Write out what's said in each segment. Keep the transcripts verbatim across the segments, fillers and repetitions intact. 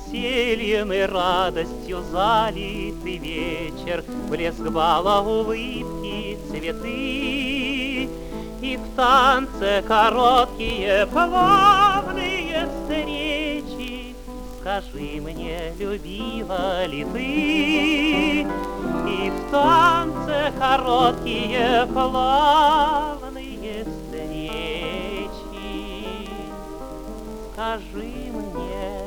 весельем и радостью залитый вечер, блеск бала, улыбки, цветы, и в танце короткие плавные встречи. Скажи мне, любила ли ты? И в танце короткие плавные встречи. Скажи мне,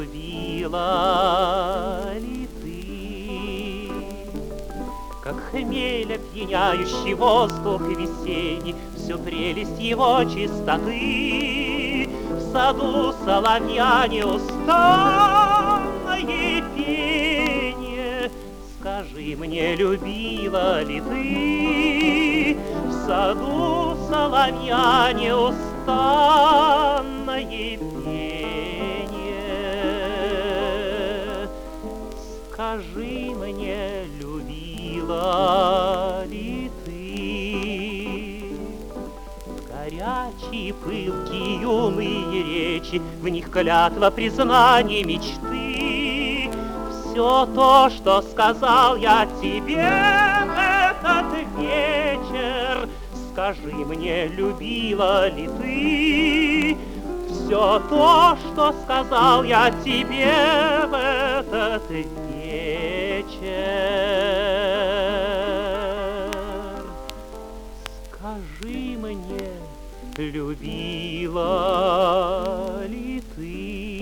любила ли ты? Как хмель, опьяняющий воздух весенний, всю прелесть его чистоты, в саду соловья неустанное пение. Скажи мне, любила ли ты? В саду соловья неустанное пение. Скажи мне, любила ли ты? Горячие, пылкие, юные речи, в них клятва, признание, мечты. Все то, что сказал я тебе в этот вечер, скажи мне, любила ли ты? Все то, что сказал я тебе в этот вечер, скажи мне, любила ли ты?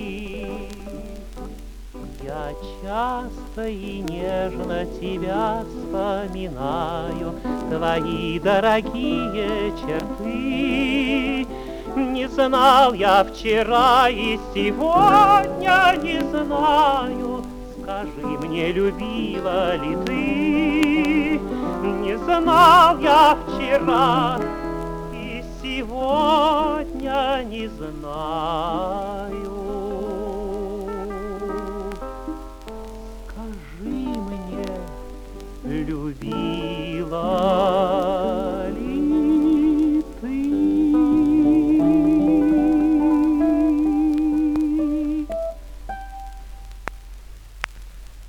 Я часто и нежно тебя вспоминаю, твои дорогие черты. Не знал я вчера и сегодня не знаю, скажи мне, любила ли ты? Не знал я вчера и сегодня не знаю. Скажи мне, любила